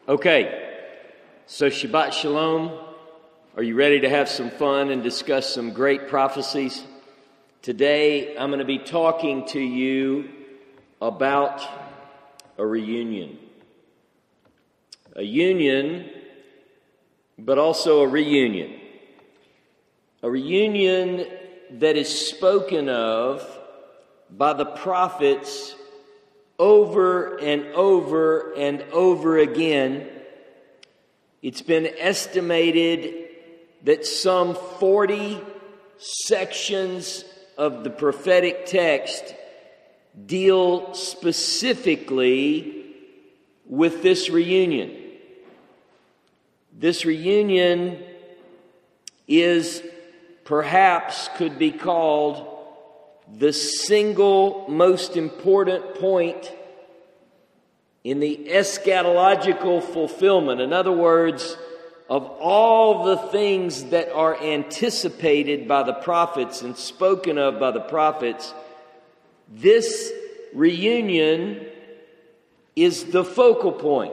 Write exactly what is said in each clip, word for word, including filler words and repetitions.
Okay, so Shabbat Shalom. Are you ready to have some fun and discuss some great prophecies? Today, I'm going to be talking to you about a reunion. A union, but also a reunion. A reunion that is spoken of by the prophets over and over and over again. It's been estimated that some forty sections of the prophetic text deal specifically with this reunion. This reunion is perhaps could be called the single most important point in the eschatological fulfillment. In other words, of all the things that are anticipated by the prophets and spoken of by the prophets, this reunion is the focal point.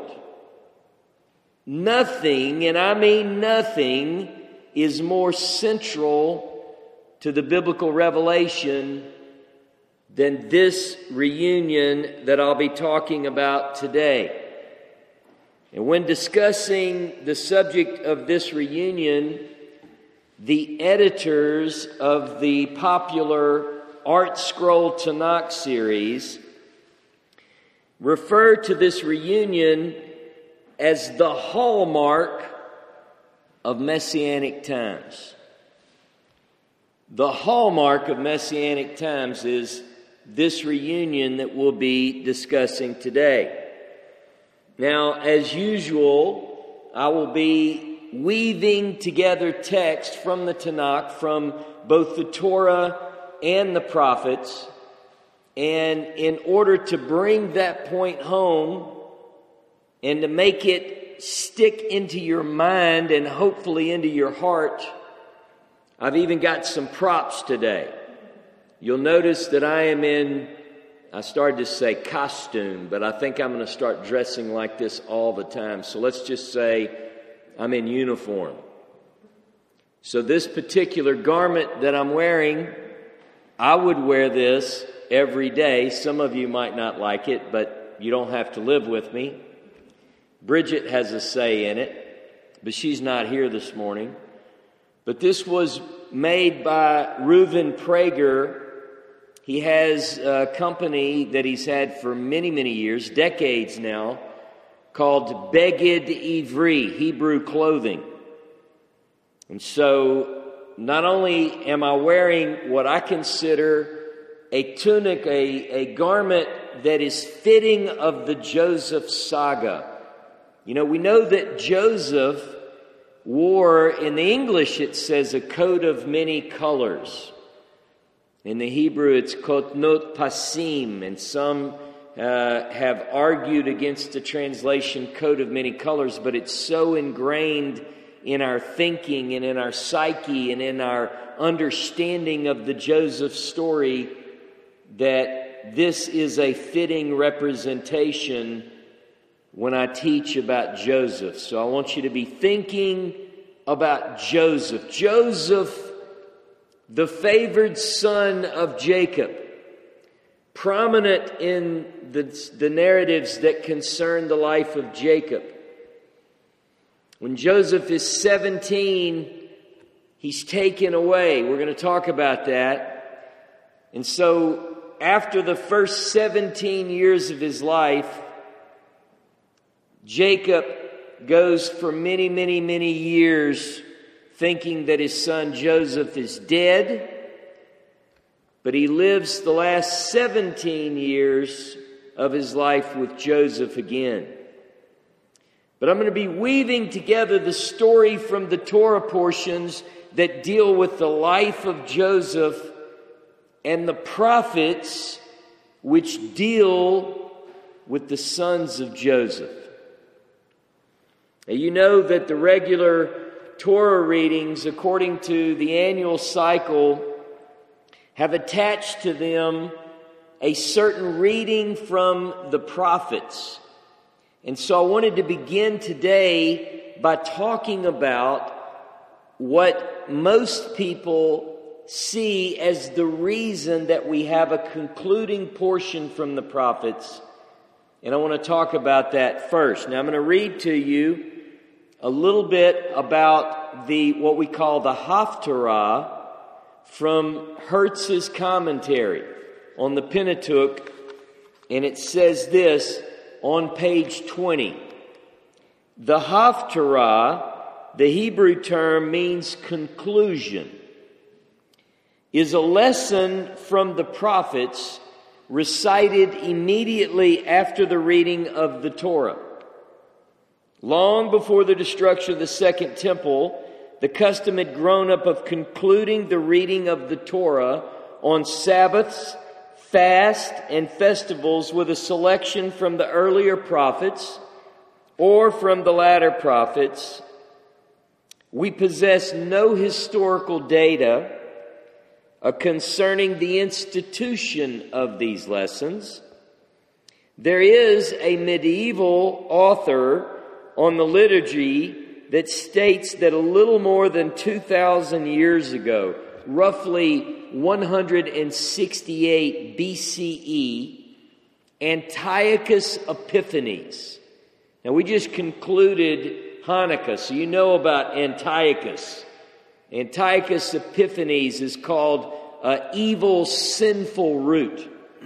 Nothing, and I mean nothing, is more central to the biblical revelation than this reunion that I'll be talking about today. And when discussing the subject of this reunion, the editors of the popular Art Scroll Tanakh series refer to this reunion as the hallmark of Messianic times. The hallmark of Messianic times is this reunion that we'll be discussing today. Now, as usual, I will be weaving together text from the Tanakh, from both the Torah and the prophets. And in order to bring that point home and to make it stick into your mind and hopefully into your heart, I've even got some props today. You'll notice that I am in, I started to say costume, but I think I'm going to start dressing like this all the time. So let's just say I'm in uniform. So this particular garment that I'm wearing, I would wear this every day. Some of you might not like it, but you don't have to live with me. Bridget has a say in it, but she's not here this morning. But this was made by Reuven Prager. He has a company that he's had for many, many years, decades now, called Beged Ivri, Hebrew clothing. And so not only am I wearing what I consider a tunic, a, a garment that is fitting of the Joseph saga. You know, we know that Joseph wore, in the English it says, a coat of many colors. In the Hebrew it's kotnot pasim, and some uh, have argued against the translation coat of many colors, but it's so ingrained in our thinking and in our psyche and in our understanding of the Joseph story that this is a fitting representation when I teach about Joseph. So I want you to be thinking about Joseph. Joseph, the favored son of Jacob, prominent in the, the narratives that concern the life of Jacob. When Joseph is seventeen, he's taken away. We're going to talk about that. And so after the first seventeen years of his life, Jacob goes for many, many, many years thinking that his son Joseph is dead, but he lives the last seventeen years of his life with Joseph again. But I'm going to be weaving together the story from the Torah portions that deal with the life of Joseph and the prophets which deal with the sons of Joseph. Now, you know that the regular Torah readings, according to the annual cycle, have attached to them a certain reading from the prophets. And so I wanted to begin today by talking about what most people see as the reason that we have a concluding portion from the prophets. And I want to talk about that first. Now I'm going to read to you a little bit about the what we call the Haftarah from Hertz's commentary on the Pentateuch. And it says this on page twenty. The Haftarah, the Hebrew term means conclusion, is a lesson from the prophets recited immediately after the reading of the Torah. Long before the destruction of the Second Temple, the custom had grown up of concluding the reading of the Torah on Sabbaths, fasts, and festivals with a selection from the earlier prophets or from the latter prophets. We possess no historical data uh, concerning the institution of these lessons. There is a medieval author on the liturgy that states that a little more than two thousand years ago, roughly one hundred sixty-eight B C E, Antiochus Epiphanes. Now we just concluded Hanukkah, so you know about Antiochus. Antiochus Epiphanes is called uh, evil, sinful root.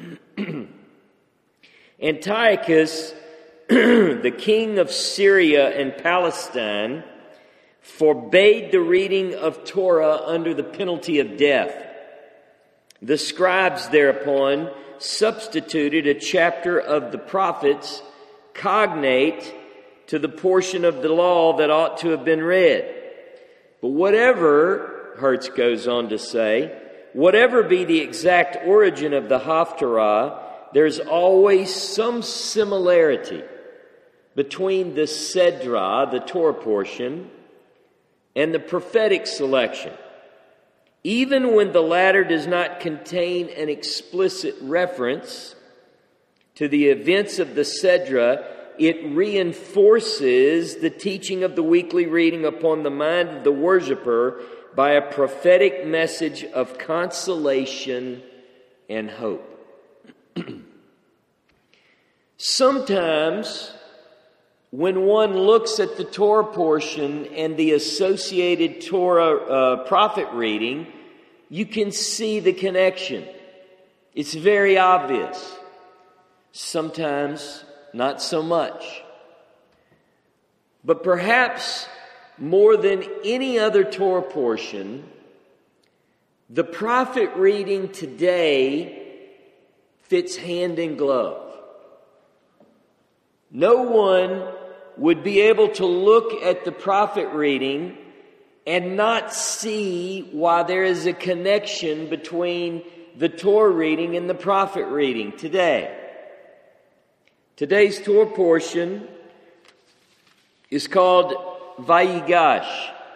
Antiochus, the king of Syria and Palestine, forbade the reading of Torah under the penalty of death. The scribes thereupon substituted a chapter of the prophets cognate to the portion of the law that ought to have been read. But whatever, Hertz goes on to say, whatever be the exact origin of the Haftarah, there's always some similarity between the Sedra, the Torah portion, and the prophetic selection. Even when the latter does not contain an explicit reference to the events of the Sedra, it reinforces the teaching of the weekly reading upon the mind of the worshiper by a prophetic message of consolation and hope. Sometimes, when one looks at the Torah portion and the associated Torah uh, prophet reading, you can see the connection. It's very obvious. Sometimes, not so much. But perhaps more than any other Torah portion, the prophet reading today fits hand in glove. No one would be able to look at the prophet reading and not see why there is a connection between the Torah reading and the prophet reading today. Today's Torah portion is called Vayigash.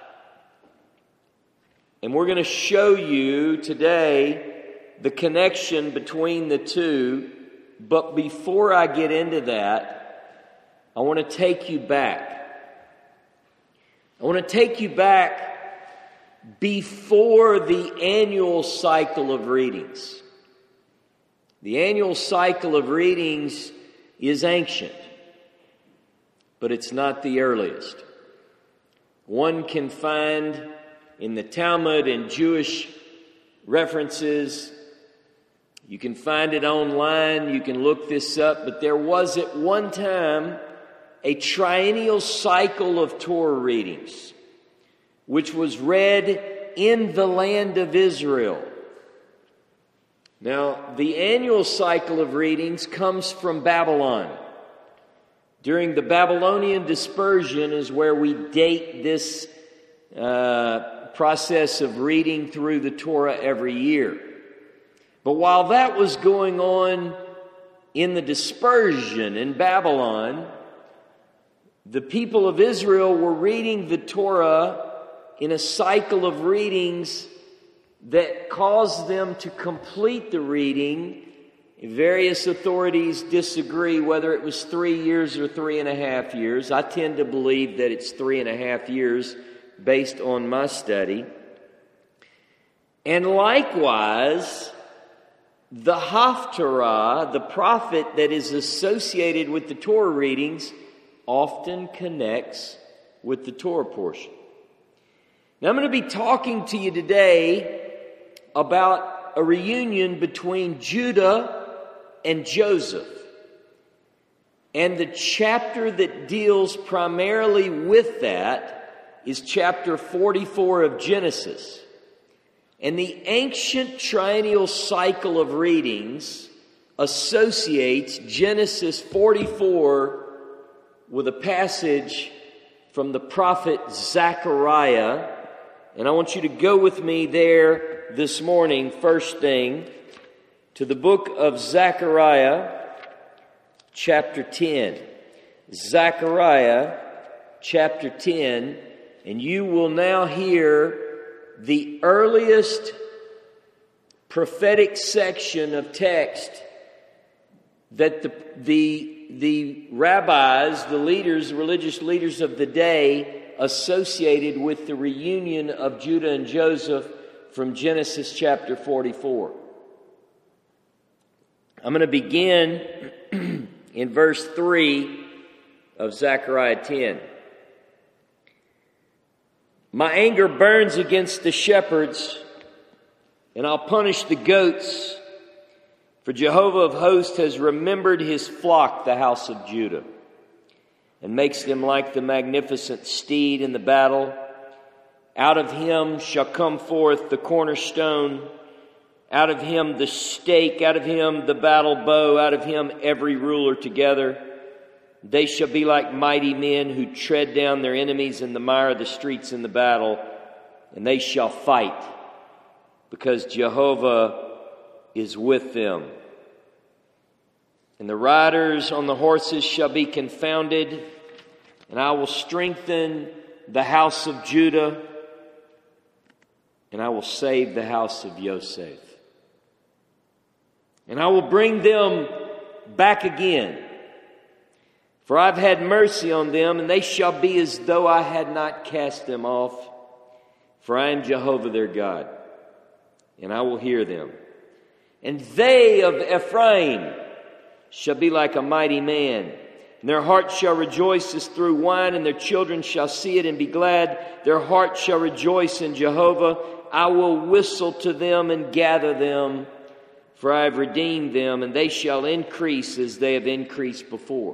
And we're going to show you today the connection between the two. But before I get into that, I want to take you back. I want to take you back before the annual cycle of readings. The annual cycle of readings is ancient, but it's not the earliest. One can find in the Talmud and Jewish references, you can find it online, you can look this up, but there was at one time a triennial cycle of Torah readings, which was read in the land of Israel. Now, the annual cycle of readings comes from Babylon. During the Babylonian dispersion is where we date this uh, process of reading through the Torah every year. But while that was going on in the dispersion in Babylon, the people of Israel were reading the Torah in a cycle of readings that caused them to complete the reading Various authorities disagree whether it was three years or three and a half years. I tend to believe that it's three and a half years based on my study. And likewise, the Haftarah, the prophet that is associated with the Torah readings, often connects with the Torah portion. Now I'm going to be talking to you today about a reunion between Judah and Joseph. And the chapter that deals primarily with that is chapter forty-four of Genesis. And the ancient triennial cycle of readings associates Genesis forty-four with a passage from the prophet Zechariah. And I want you to go with me there this morning, first thing, to the book of Zechariah, chapter ten. Zechariah, chapter ten, and you will now hear the earliest prophetic section of text that the, the, the rabbis, the leaders, the religious leaders of the day associated with the reunion of Judah and Joseph from Genesis chapter forty-four. I'm going to begin in verse three of Zechariah ten. My anger burns against the shepherds, and I'll punish the goats, for Jehovah of hosts has remembered his flock, the house of Judah, and makes them like the magnificent steed in the battle. Out of him shall come forth the cornerstone, out of him the stake, out of him the battle bow, out of him every ruler together. They shall be like mighty men who tread down their enemies in the mire of the streets in the battle, and they shall fight, because Jehovah is with them. And the riders on the horses shall be confounded, and I will strengthen the house of Judah, and I will save the house of Yosef. And I will bring them back again, for I've had mercy on them, and they shall be as though I had not cast them off. For I am Jehovah their God, and I will hear them. And they of Ephraim shall be like a mighty man, and their heart shall rejoice as through wine, and their children shall see it and be glad. Their heart shall rejoice in Jehovah. I will whistle to them and gather them, for I have redeemed them, and they shall increase as they have increased before.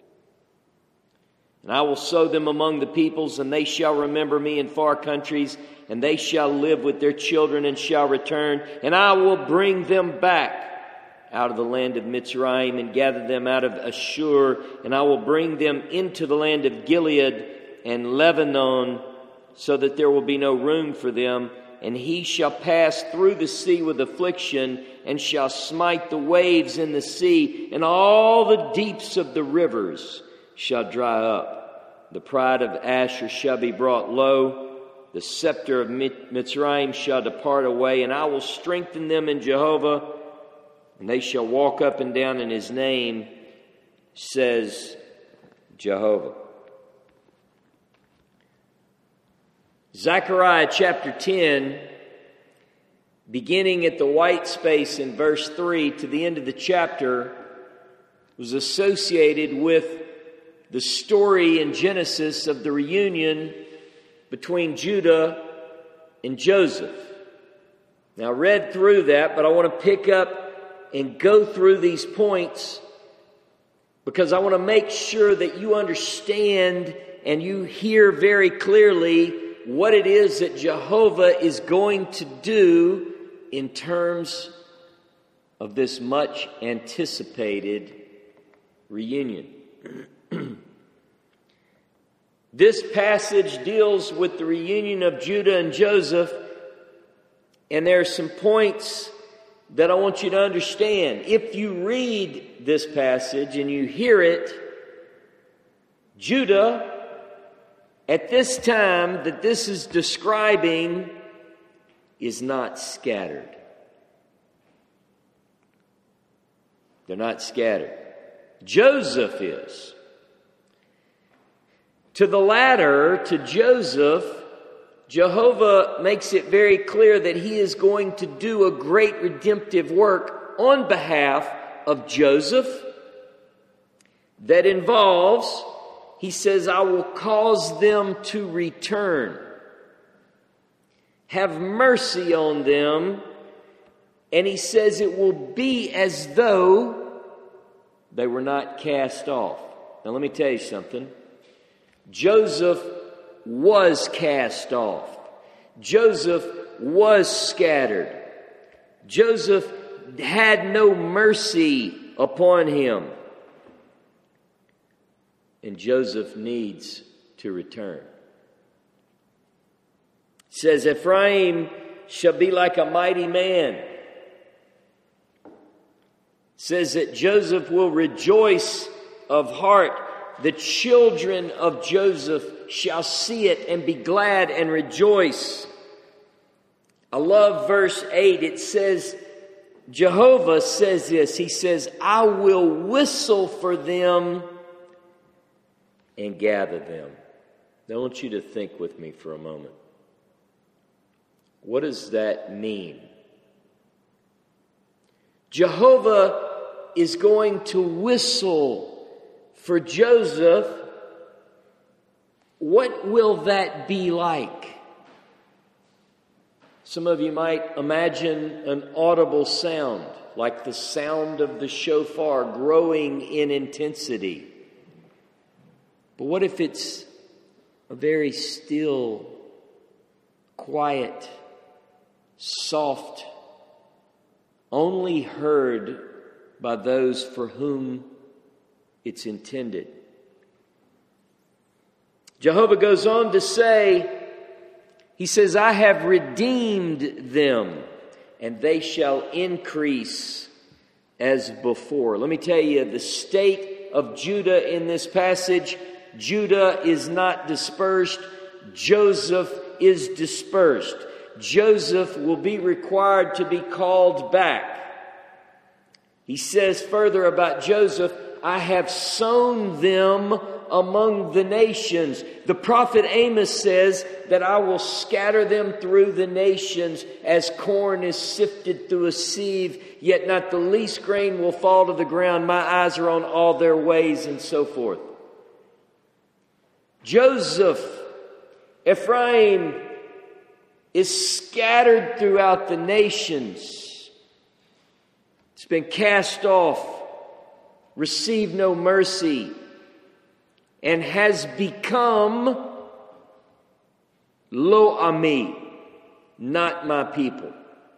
And I will sow them among the peoples, and they shall remember me in far countries, and they shall live with their children and shall return. And I will bring them back out of the land of Mitzrayim and gather them out of Ashur, and I will bring them into the land of Gilead and Lebanon, so that there will be no room for them. And he shall pass through the sea with affliction, and shall smite the waves in the sea, and all the deeps of the rivers shall dry up. The pride of Asher shall be brought low. The scepter of Mitzrayim shall depart away, and I will strengthen them in Jehovah, and they shall walk up and down in his name, says Jehovah. Zechariah chapter ten, beginning at the white space in verse three to the end of the chapter, was associated with the story in Genesis of the reunion between Judah and Joseph. Now, I read through that, but I want to pick up and go through these points because I want to make sure that you understand and you hear very clearly what it is that Jehovah is going to do in terms of this much anticipated reunion. This passage deals with the reunion of Judah and Joseph, and there are some points that I want you to understand. If you read this passage and you hear it, Judah, at this time that this is describing, is not scattered. They're not scattered. Joseph is. To the latter, to Joseph, Jehovah makes it very clear that he is going to do a great redemptive work on behalf of Joseph that involves, he says, I will cause them to return. Have mercy on them. And he says it will be as though they were not cast off. Now let me tell you something. Joseph was cast off. Joseph was scattered. Joseph had no mercy upon him. And Joseph needs to return. It says, Ephraim shall be like a mighty man. It says that Joseph will rejoice of heart. The children of Joseph shall see it and be glad and rejoice. I love verse eight. It says, Jehovah says this. He says, I will whistle for them and gather them. Now I want you to think with me for a moment. What does that mean? Jehovah is going to whistle for Joseph. What will that be like? Some of you might imagine an audible sound, like the sound of the shofar growing in intensity. But what if it's a very still, quiet, soft, only heard by those for whom it's intended? Jehovah goes on to say, he says, I have redeemed them, and they shall increase as before. Let me tell you, the state of Judah in this passage, Judah is not dispersed. Joseph is dispersed. Joseph will be required to be called back. He says further about Joseph, I have sown them among the nations. The prophet Amos says that I will scatter them through the nations as corn is sifted through a sieve, yet not the least grain will fall to the ground. My eyes are on all their ways, and so forth. Joseph, Ephraim, is scattered throughout the nations. It's been cast off, received no mercy, and has become lo ami, not my people.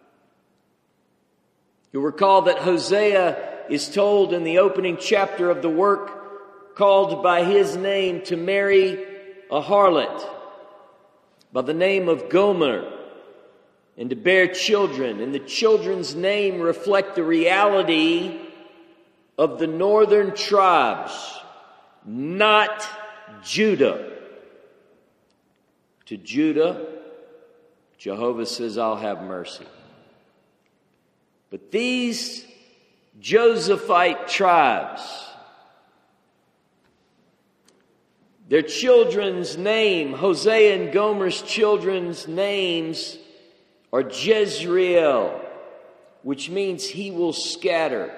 You'll recall that Hosea is told in the opening chapter of the work, called by his name to marry a harlot by the name of Gomer, and to bear children. And the children's name reflect the reality of the northern tribes, not Judah. To Judah, Jehovah says, I'll have mercy. But these Josephite tribes, their children's name, Hosea and Gomer's children's names are Jezreel, which means he will scatter.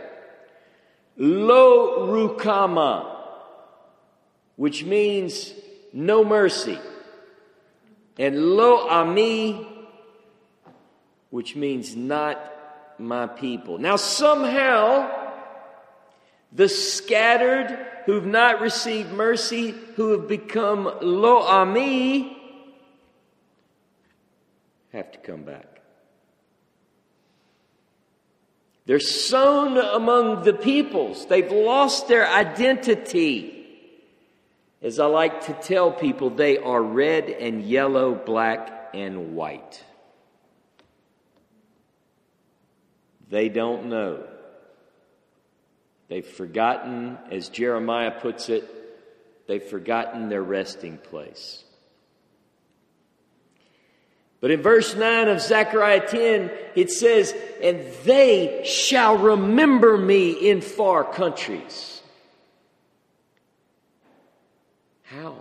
Lo Rukama, which means no mercy. And Lo Ami, which means not my people. Now somehow, the scattered who've not received mercy, who have become Lo Ami, have to come back. They're sown among the peoples. They've lost their identity. As I like to tell people, they are red and yellow, black and white. They don't know. They've forgotten, as Jeremiah puts it, they've forgotten their resting place. But in verse nine of Zechariah ten, it says, and they shall remember me in far countries. How?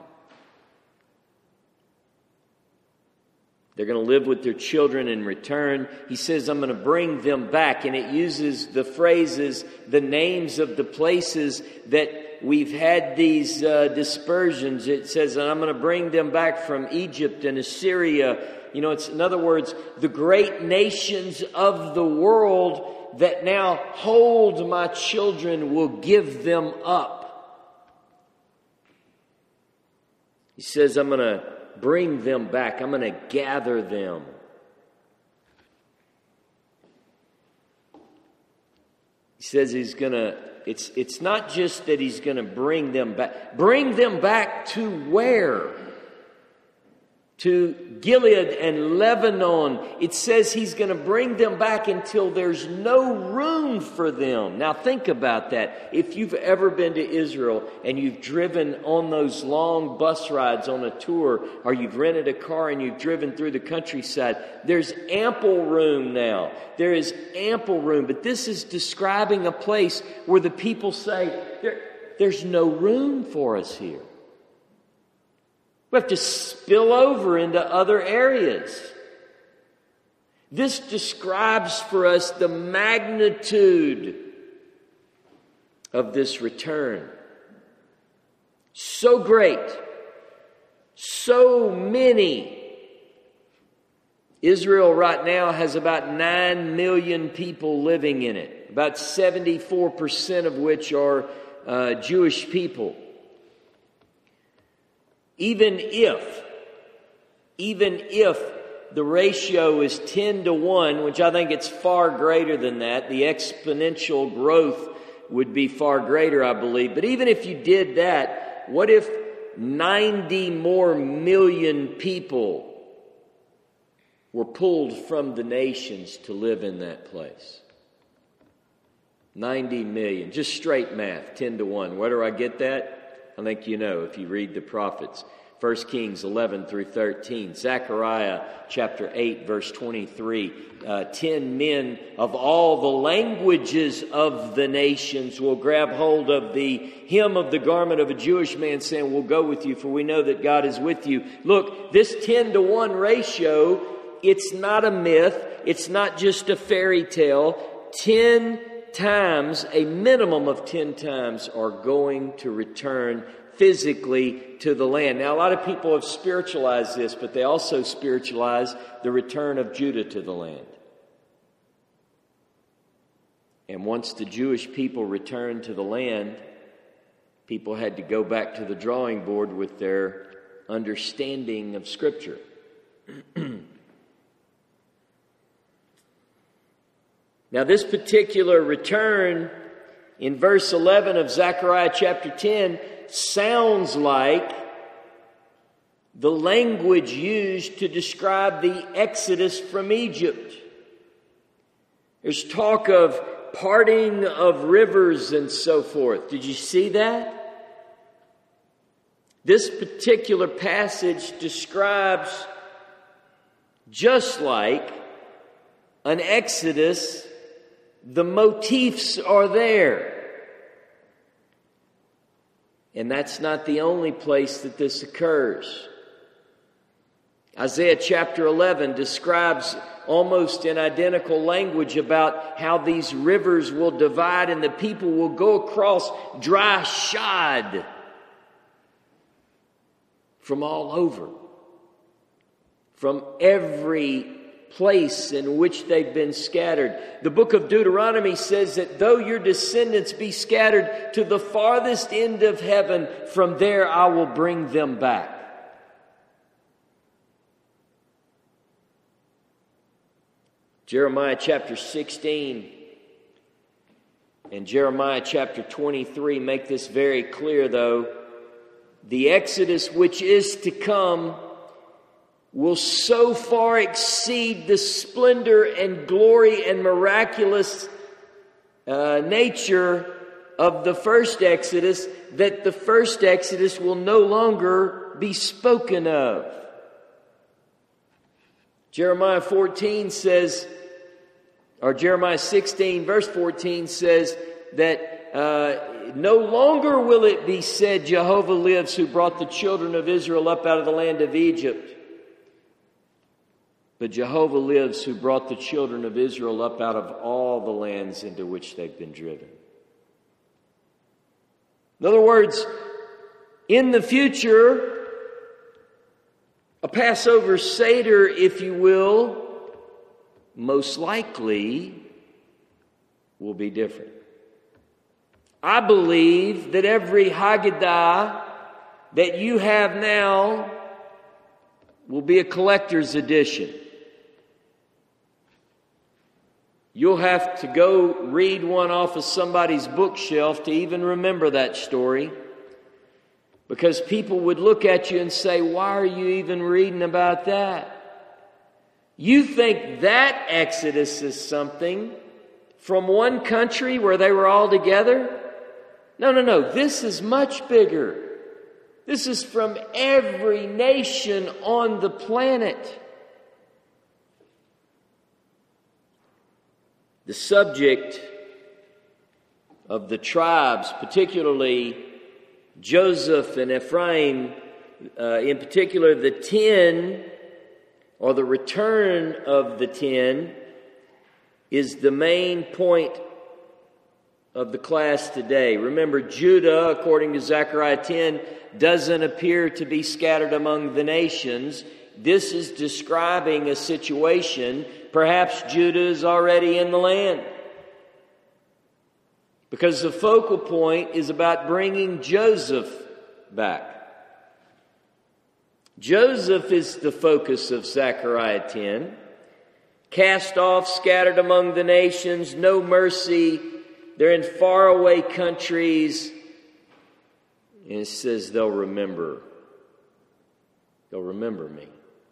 They're going to live with their children in return. He says, I'm going to bring them back. And it uses the phrases, the names of the places that we've had these uh, dispersions. It says, and I'm going to bring them back from Egypt and Assyria. You know, it's, in other words, the great nations of the world that now hold my children will give them up. He says, I'm going to bring them back. I'm going to gather them. He says he's going to, it's, it's not just that he's going to bring them back. Bring them back to where? To Gilead and Lebanon. It says he's going to bring them back until there's no room for them. Now think about that. If you've ever been to Israel and you've driven on those long bus rides on a tour, or you've rented a car and you've driven through the countryside, there's ample room now. There is ample room. But this is describing a place where the people say, there, there's no room for us here. We have to spill over into other areas. This describes for us the magnitude of this return. So great, so many. Israel right now has about nine million people living in it, about seventy-four percent of which are uh, Jewish people. Even if, even if the ratio is ten to one, which I think it's far greater than that, the exponential growth would be far greater, I believe. But even if you did that, what if ninety more million people were pulled from the nations to live in that place? ninety million. Just straight math, ten to one. Where do I get that? I think you know if you read the prophets. First Kings eleven through thirteen. Zechariah chapter eight verse twenty-three. Uh, Ten men of all the languages of the nations will grab hold of the hem of the garment of a Jewish man, saying, we'll go with you, for we know that God is with you. Look, this ten to one ratio, it's not a myth. It's not just a fairy tale. Ten times, a minimum of ten times, are going to return physically to the land. Now, a lot of people have spiritualized this, but they also spiritualize the return of Judah to the land. And once the Jewish people returned to the land, people had to go back to the drawing board with their understanding of Scripture. Now, this particular return in verse eleven of Zechariah chapter ten sounds like the language used to describe the Exodus from Egypt. There's talk of parting of rivers and so forth. Did you see that? This particular passage describes just like an Exodus. The motifs are there. And that's not the only place that this occurs. Isaiah chapter eleven describes almost in identical language about how these rivers will divide and the people will go across dry shod from all over, from every place in which they've been scattered. The book of Deuteronomy says that though your descendants be scattered to the farthest end of heaven, from there I will bring them back. Jeremiah chapter sixteen and Jeremiah chapter twenty-three make this very clear, though. The Exodus which is to come will so far exceed the splendor and glory and miraculous uh, nature of the first Exodus that the first Exodus will no longer be spoken of. Jeremiah fourteen says, or Jeremiah sixteen, verse fourteen says that uh, no longer will it be said, Jehovah lives, who brought the children of Israel up out of the land of Egypt. But Jehovah lives, who brought the children of Israel up out of all the lands into which they've been driven. In other words, in the future, a Passover Seder, if you will, most likely will be different. I believe that every Haggadah that you have now will be a collector's edition. You'll have to go read one off of somebody's bookshelf to even remember that story. Because people would look at you and say, why are you even reading about that? You think that Exodus is something from one country where they were all together? No, no, no. This is much bigger. This is from every nation on the planet. The subject of the tribes, particularly Joseph and Ephraim, uh, in particular the ten, or the return of the ten, is the main point of the class today. Remember, Judah, according to Zechariah ten, doesn't appear to be scattered among the nations. This is describing a situation. Perhaps Judah is already in the land. Because the focal point is about bringing Joseph back. Joseph is the focus of Zechariah ten. Cast off, scattered among the nations, no mercy. They're in faraway countries. And it says they'll remember. They'll remember me.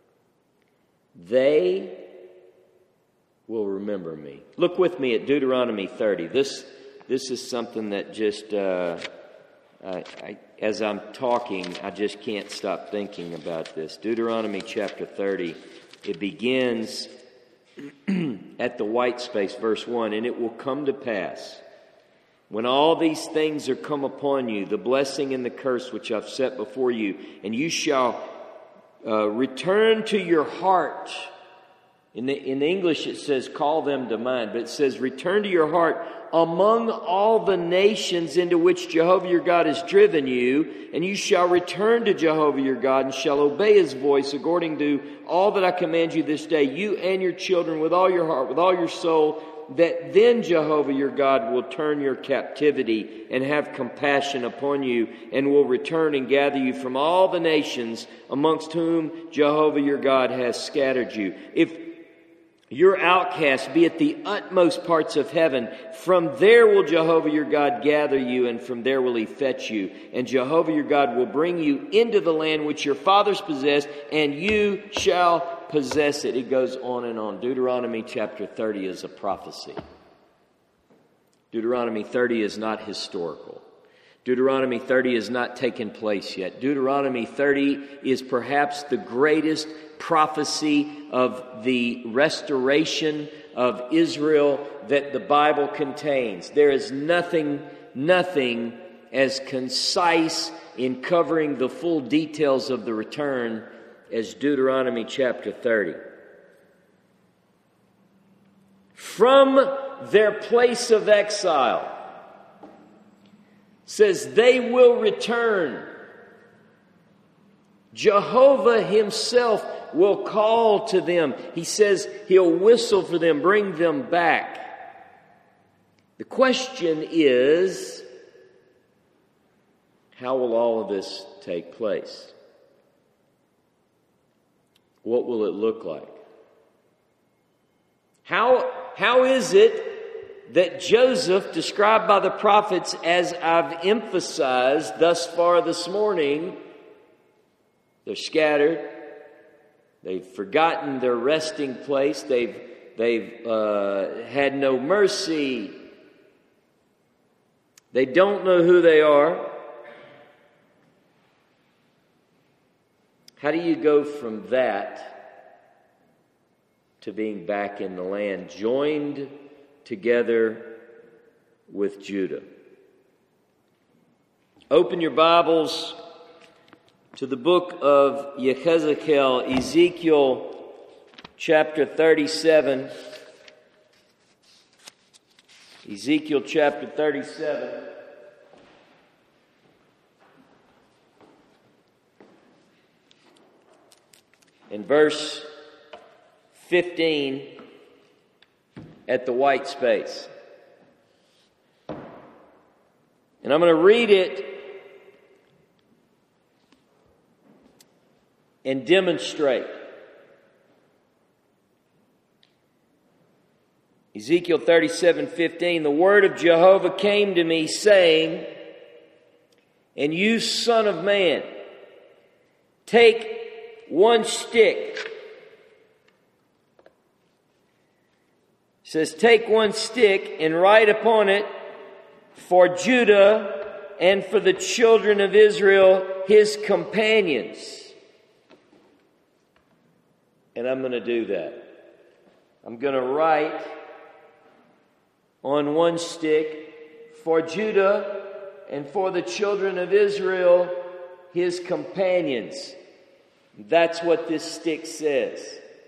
They will remember me. Look with me at Deuteronomy thirty. This this is something that just, uh, I, I, as I'm talking, I just can't stop thinking about this. Deuteronomy chapter thirty. It begins at the white space, verse one. And it will come to pass, when all these things are come upon you, the blessing and the curse which I've set before you, and you shall uh, return to your heart. In the, in English it says, call them to mind, but it says, return to your heart among all the nations into which Jehovah your God has driven you, and you shall return to Jehovah your God and shall obey his voice according to all that I command you this day, you and your children with all your heart, with all your soul, that then Jehovah your God will turn your captivity and have compassion upon you, and will return and gather you from all the nations amongst whom Jehovah your God has scattered you. If your outcast be at the utmost parts of heaven, from there will Jehovah your God gather you, and from there will he fetch you. And Jehovah your God will bring you into the land which your fathers possessed, and you shall possess it. It goes on and on. Deuteronomy chapter thirty is a prophecy. Deuteronomy thirty is not historical. Deuteronomy thirty has not taken place yet. Deuteronomy thirty is perhaps the greatest prophecy of the restoration of Israel that the Bible contains. There is nothing, nothing as concise in covering the full details of the return as Deuteronomy chapter thirty. From their place of exile, says they will return. Jehovah himself will call to them. He says he'll whistle for them, bring them back. The question is, how will all of this take place? What will it look like? How, how is it that Joseph, described by the prophets as I've emphasized thus far this morning, they're scattered, they've forgotten their resting place, they've, they've uh, had no mercy, they don't know who they are. How do you go from that to being back in the land, joined together with Judah. Open your Bibles to the book of Yechezkel, Ezekiel chapter thirty-seven. Ezekiel chapter thirty-seven. In verse fifteen at the white space. And I'm going to read it and demonstrate. Ezekiel thirty-seven fifteen, the word of Jehovah came to me, saying, and you, son of man, take one stick. It says, take one stick and write upon it for Judah and for the children of Israel, his companions. And I'm going to do that. I'm going to write on one stick for Judah and for the children of Israel, his companions. That's what this stick says.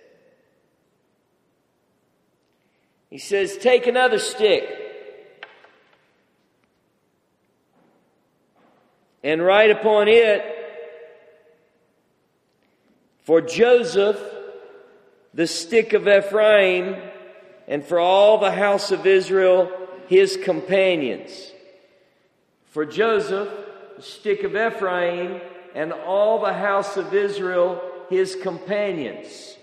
He says, take another stick and write upon it for Joseph, the stick of Ephraim, and for all the house of Israel, his companions. For Joseph, the stick of Ephraim, and all the house of Israel, his companions.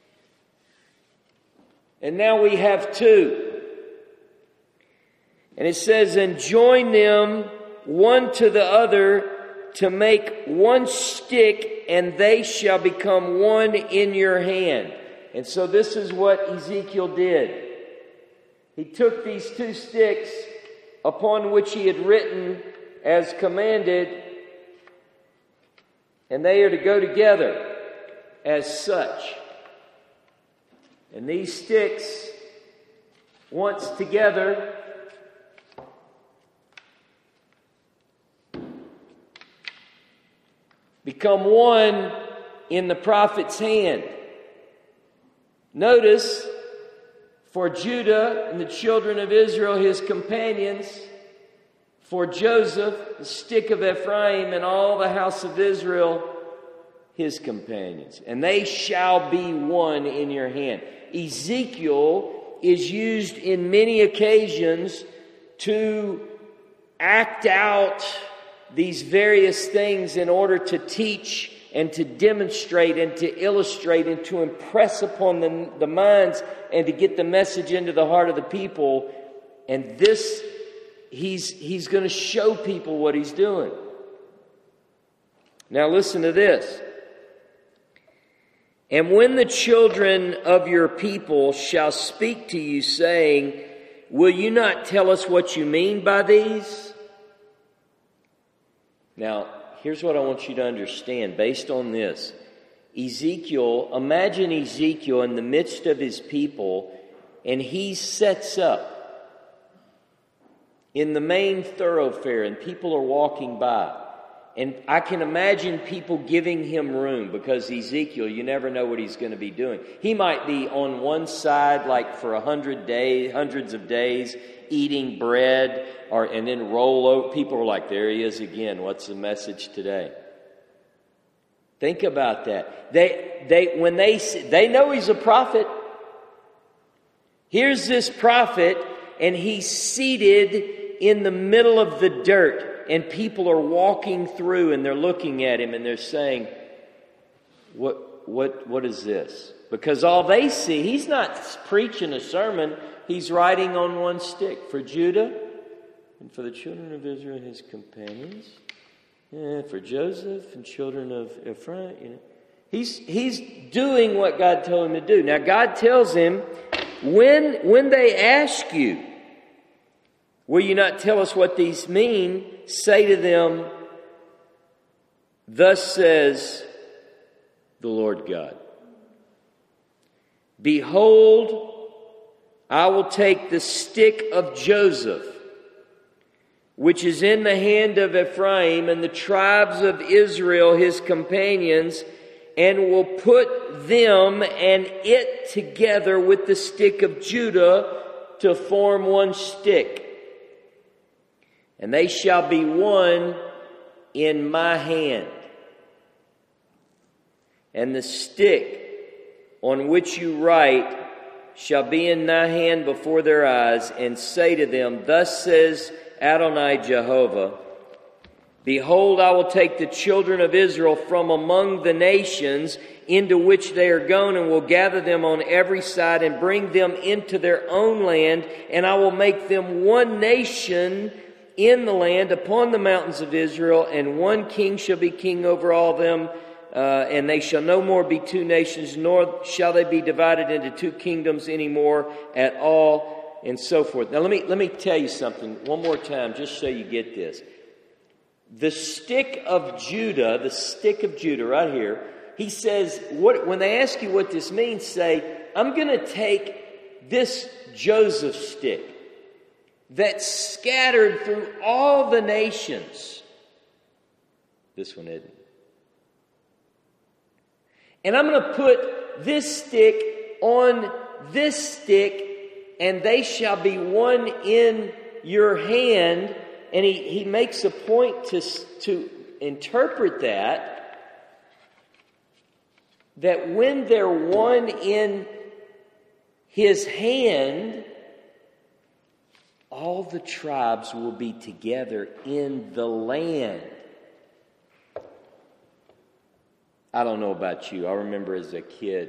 And now we have two. And it says, and join them one to the other to make one stick, and they shall become one in your hand. And so this is what Ezekiel did. He took these two sticks upon which he had written as commanded, and they are to go together as such. And these sticks, once together, become one in the prophet's hand. Notice, for Judah and the children of Israel, his companions, for Joseph, the stick of Ephraim, and all the house of Israel, his companions. And they shall be one in your hand. Ezekiel is used in many occasions to act out these various things in order to teach and to demonstrate and to illustrate and to impress upon the, the minds and to get the message into the heart of the people. And this, he's, he's going to show people what he's doing. Now listen to this. And when the children of your people shall speak to you, saying, will you not tell us what you mean by these? Now, here's what I want you to understand based on this. Ezekiel, imagine Ezekiel in the midst of his people, and he sets up in the main thoroughfare, and people are walking by. And I can imagine people giving him room, because Ezekiel, you never know what he's going to be doing. He might be on one side like for a hundred days, hundreds of days, eating bread, or and then roll over. People are like, there he is again. What's the message today? Think about that. They they when they they know he's a prophet. Here's this prophet, and he's seated in the middle of the dirt. And people are walking through, and they're looking at him, and they're saying, what, what, what is this? Because all they see, he's not preaching a sermon. He's writing on one stick for Judah and for the children of Israel and his companions. And for Joseph and children of Ephraim. You know. He's, he's doing what God told him to do. Now, God tells him, when, when they ask you, will you not tell us what these mean? Say to them, thus says the Lord God. Behold, I will take the stick of Joseph, which is in the hand of Ephraim, and the tribes of Israel, his companions, and will put them and it together with the stick of Judah to form one stick. And they shall be one in my hand. And the stick on which you write shall be in thy hand before their eyes, and say to them, Thus says Adonai Jehovah, Behold, I will take the children of Israel from among the nations into which they are gone, and will gather them on every side and bring them into their own land, and I will make them one nation in the land upon the mountains of Israel, and one king shall be king over all them, uh, and they shall no more be two nations, nor shall they be divided into two kingdoms anymore at all, and so forth. Now let me let me tell you something one more time, just so you get this. The stick of Judah, the stick of Judah right here, he says, what, when they ask you what this means, say, I'm going to take this Joseph stick that's scattered through all the nations. This one isn't. And I'm going to put this stick on this stick, and they shall be one in your hand. And he, he makes a point to, to interpret that, that when they're one in his hand, all the tribes will be together in the land. I don't know about you. I remember as a kid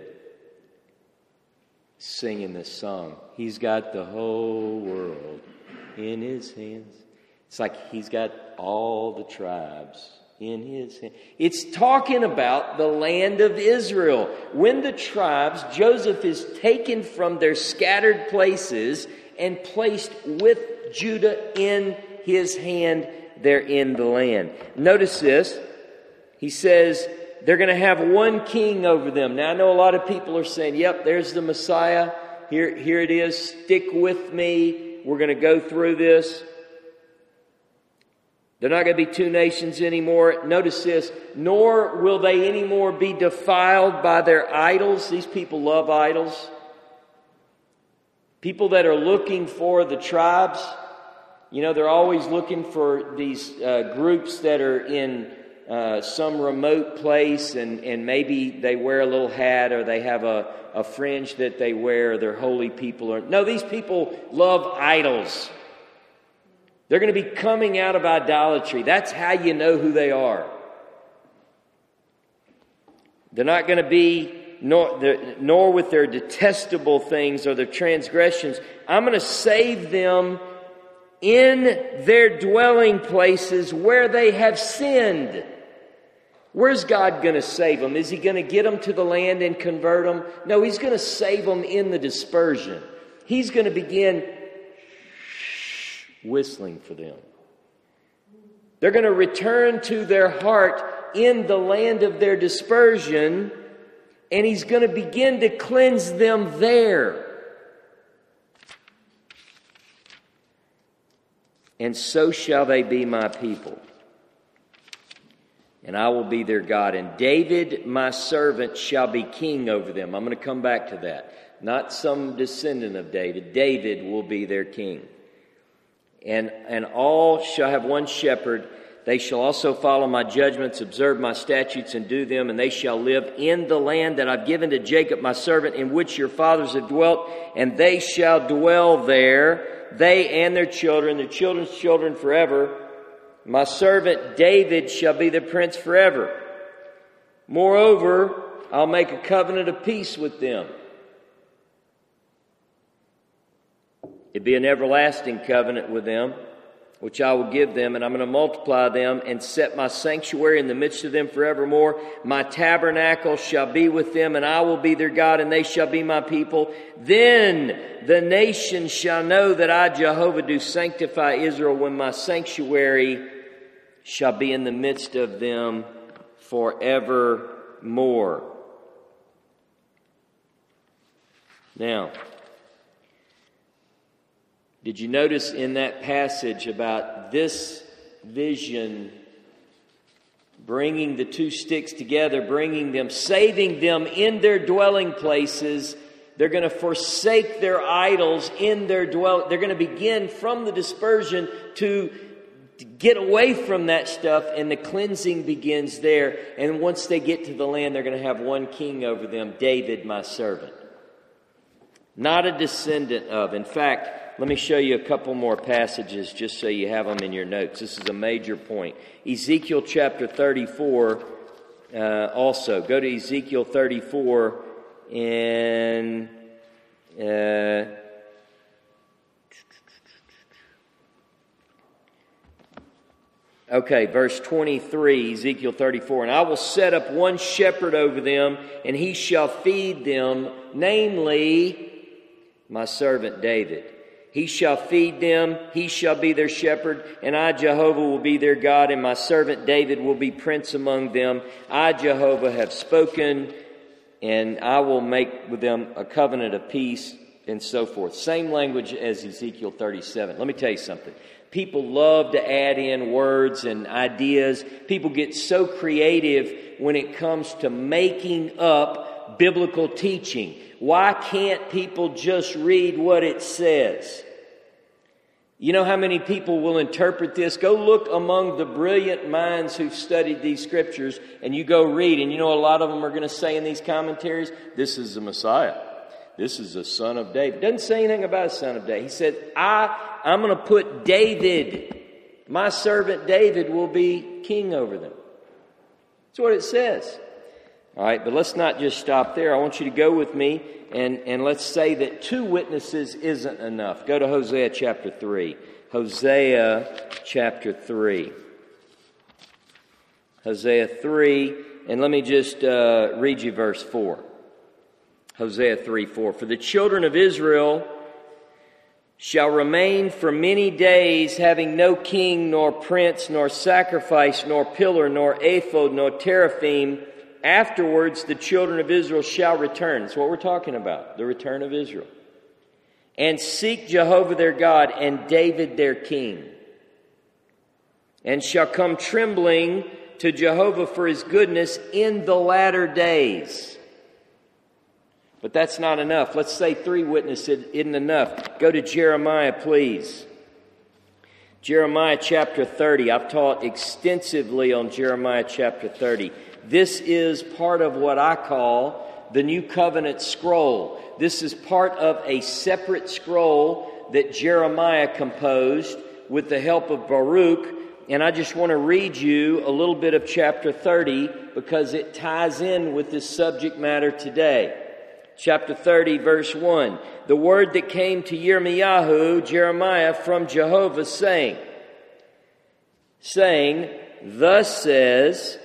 singing this song. He's got the whole world in his hands. It's like he's got all the tribes in his hand. It's talking about the land of Israel. When the tribes, Joseph is taken from their scattered places and placed with Judah in his hand there in the land. Notice this. He says they're going to have one king over them. Now I know a lot of people are saying, yep, there's the Messiah. Here, here it is. Stick with me. We're going to go through this. They're not going to be two nations anymore. Notice this. Nor will they anymore be defiled by their idols. These people love idols. People that are looking for the tribes. You know, they're always looking for these uh, groups that are in uh, some remote place. And, and maybe they wear a little hat, or they have a, a fringe that they wear. They're holy people. Or, no, these people love idols. They're going to be coming out of idolatry. That's how you know who they are. They're not going to be, nor, nor with their detestable things or their transgressions. I'm going to save them in their dwelling places where they have sinned. Where's God going to save them? Is he going to get them to the land and convert them? No, he's going to save them in the dispersion. He's going to begin whistling for them. They're going to return to their heart in the land of their dispersion, and he's going to begin to cleanse them there. And so shall they be my people, and I will be their God. And David, my servant, shall be king over them. I'm going to come back to that. Not some descendant of David. David will be their king. And, and all shall have one shepherd. They shall also follow my judgments, observe my statutes, and do them. And they shall live in the land that I've given to Jacob my servant, in which your fathers have dwelt. And they shall dwell there, they and their children, their children's children forever. My servant David shall be their prince forever. Moreover, I'll make a covenant of peace with them. It'd be an everlasting covenant with them, which I will give them, and I'm going to multiply them and set my sanctuary in the midst of them forevermore. My tabernacle shall be with them, and I will be their God, and they shall be my people. Then the nations shall know that I, Jehovah, do sanctify Israel, when my sanctuary shall be in the midst of them forevermore. Now, did you notice in that passage about this vision bringing the two sticks together, bringing them, saving them in their dwelling places? They're going to forsake their idols in their dwelling. They're going to begin from the dispersion to get away from that stuff, and the cleansing begins there. And once they get to the land, they're going to have one king over them, David, my servant. Not a descendant of. In fact, let me show you a couple more passages just so you have them in your notes. This is a major point. Ezekiel chapter thirty-four uh, also. Go to Ezekiel thirty-four and... Uh, Okay, verse twenty-three, Ezekiel thirty-four. And I will set up one shepherd over them, and he shall feed them, namely my servant David. He shall feed them, he shall be their shepherd, and I, Jehovah, will be their God, and my servant David will be prince among them. I, Jehovah, have spoken, and I will make with them a covenant of peace, and so forth. Same language as Ezekiel thirty-seven. Let me tell you something. People love to add in words and ideas. People get so creative when it comes to making up biblical teaching. Why can't people just read what it says? You know how many people will interpret this? Go look among the brilliant minds who've studied these scriptures, and you go read, and you know a lot of them are going to say in these commentaries, this is the Messiah. This is a son of David. Doesn't say anything about a son of David. He said, I, I'm going to put David, my servant David will be king over them. That's what it says. All right, but let's not just stop there. I want you to go with me, and, and let's say that two witnesses isn't enough. Go to Hosea chapter three. Hosea chapter three. Hosea three, and let me just uh, read you verse four. Hosea three four. For the children of Israel shall remain for many days, having no king, nor prince, nor sacrifice, nor pillar, nor ephod, nor teraphim. Afterwards the children of Israel shall return. That's what we're talking about, the return of Israel. And seek Jehovah their God, and David their king. And shall come trembling to Jehovah for his goodness in the latter days. But that's not enough. Let's say three witnesses isn't enough. Go to Jeremiah, please. Jeremiah chapter thirty. I've taught extensively on Jeremiah chapter thirty. This is part of what I call the New Covenant scroll. This is part of a separate scroll that Jeremiah composed with the help of Baruch. And I just want to read you a little bit of chapter thirty because it ties in with this subject matter today. Chapter thirty, verse one. The word that came to Yirmiyahu, Jeremiah, from Jehovah, saying, saying, thus says,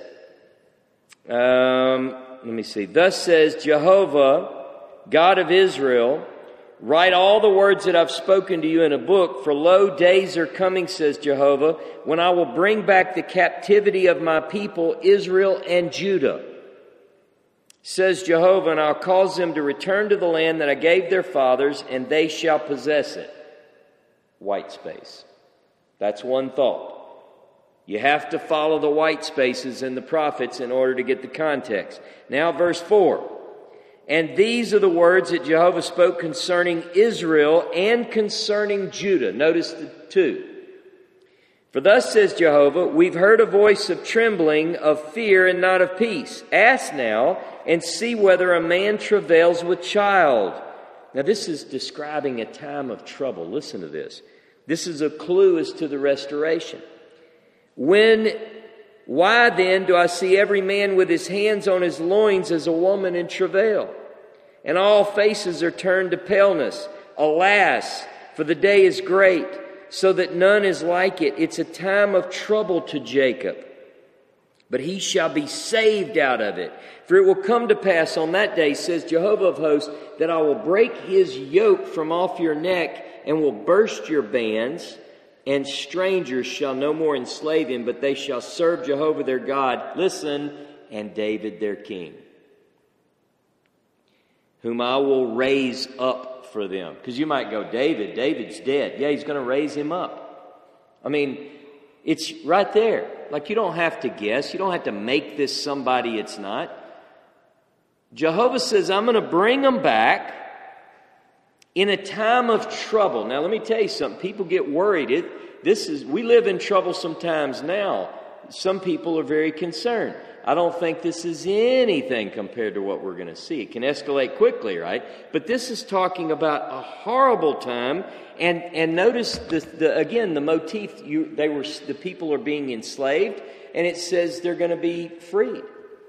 um, let me see, thus says Jehovah, God of Israel, write all the words that I've spoken to you in a book, for lo, days are coming, says Jehovah, when I will bring back the captivity of my people, Israel and Judah. Says Jehovah, and I'll cause them to return to the land that I gave their fathers, and they shall possess it. White space. That's one thought. You have to follow the white spaces in the prophets in order to get the context. Now verse four. And these are the words that Jehovah spoke concerning Israel and concerning Judah. Notice the two. For thus says Jehovah, we've heard a voice of trembling, of fear, and not of peace. Ask now, and see whether a man travails with child. Now this is describing a time of trouble. Listen to this. This is a clue as to the restoration. When, why then do I see every man with his hands on his loins as a woman in travail? And all faces are turned to paleness. Alas, for the day is great, so that none is like it. It's a time of trouble to Jacob, but he shall be saved out of it. For it will come to pass on that day, says Jehovah of hosts, that I will break his yoke from off your neck and will burst your bands, and strangers shall no more enslave him, but they shall serve Jehovah their God. Listen, and David their king. whom I will raise up for them. Because you might go, David, David's dead. Yeah, he's going to raise him up. I mean, it's right there. Like, you don't have to guess. You don't have to make this somebody it's not. Jehovah says, I'm going to bring them back in a time of trouble. Now, let me tell you something. People get worried. It, this is we live in troublesome times now. Some people are very concerned. I don't think this is anything compared to what we're going to see. It can escalate quickly, right? But this is talking about a horrible time. And and notice the, the again the motif. You they were the people are being enslaved, and it says they're going to be freed.